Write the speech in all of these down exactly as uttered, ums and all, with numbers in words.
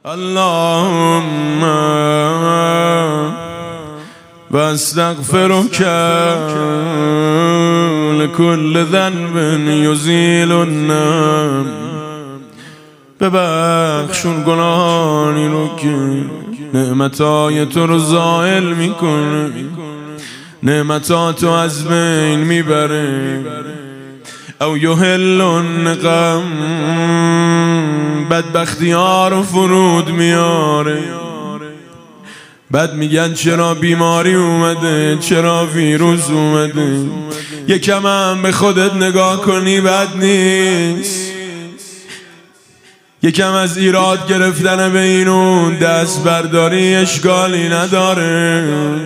اللهم واستغفرك لكل ذنب يزيل النم. ببخشون گناهانی رو که نعمتای تو رو زائل میکنه، نعمتاتو از بین میبره. او یحل النقم، بدبختی ها رو فرود میاره. بعد میگن چرا بیماری اومده، چرا ویروس اومده. یکم هم به خودت نگاه کنی بد نیست. یکم از ایراد گرفتن به این اون دست برداری اشکالی نداره.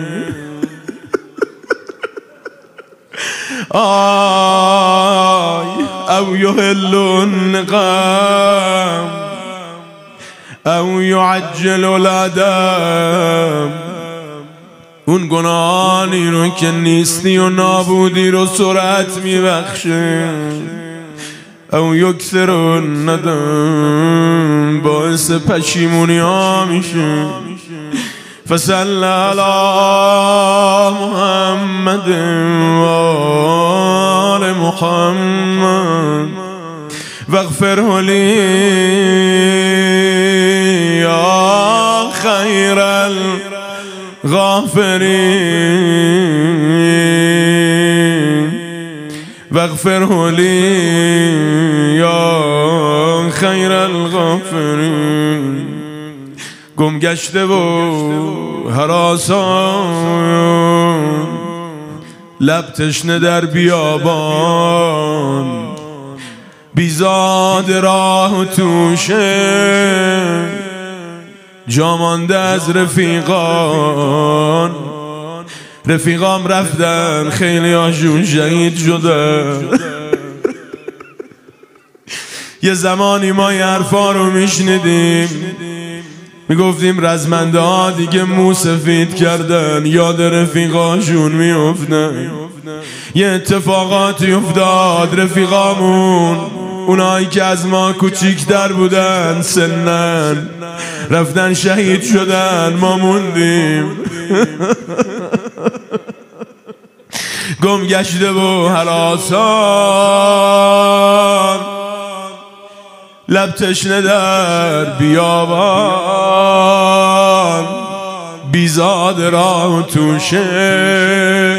آی او یحل النقم او یعجل العدم. اون گناهانی رو که نیستی و نابودی رو سرعت میبخشه. او یکثر الندم، باعث پشیمونی ها میشه. فصل علی محمد و آل محمد واغفره لی یا خیر الغافرین، واغفره لی یا خیر الغافرین. گم گشته و هراسان، لب تشنه در بیابان، بیزاد راه و توشه، جا مانده از رفیقان. رفیقام رفتن، خیلی هاشون شهید شدن. یه زمانی ما یه حرفا رو میشنیدیم، میگفتیم رزمنده ها دیگه مو سفید کردن، یاد رفیقاشون میافتن. یه اتفاقاتی افتاد، رفیقامون اونایی که از ما کوچیک‌تر بودن سنن رفتن شهید شدن، ما موندیم. گم گشته و هراسان، لب تشنه در بیابان، بیزاد راه و توشه،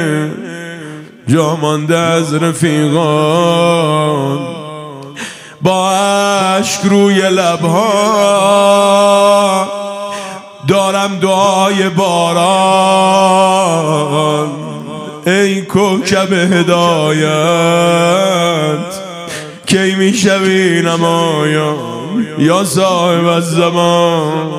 جا مانده از رفیقان. با اشک روی لبها دارم دعای باران. ای کوکب هدایت، کی میشوی نمایان یا صاحب الزمان.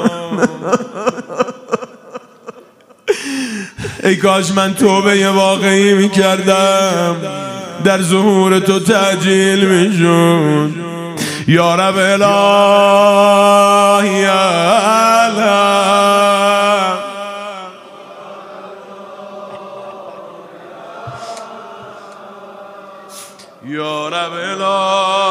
ای کاش من توبه واقعی میکردم، در ظهور تو تعجیل میشد. یا رب الهی الهم، یا رب الهی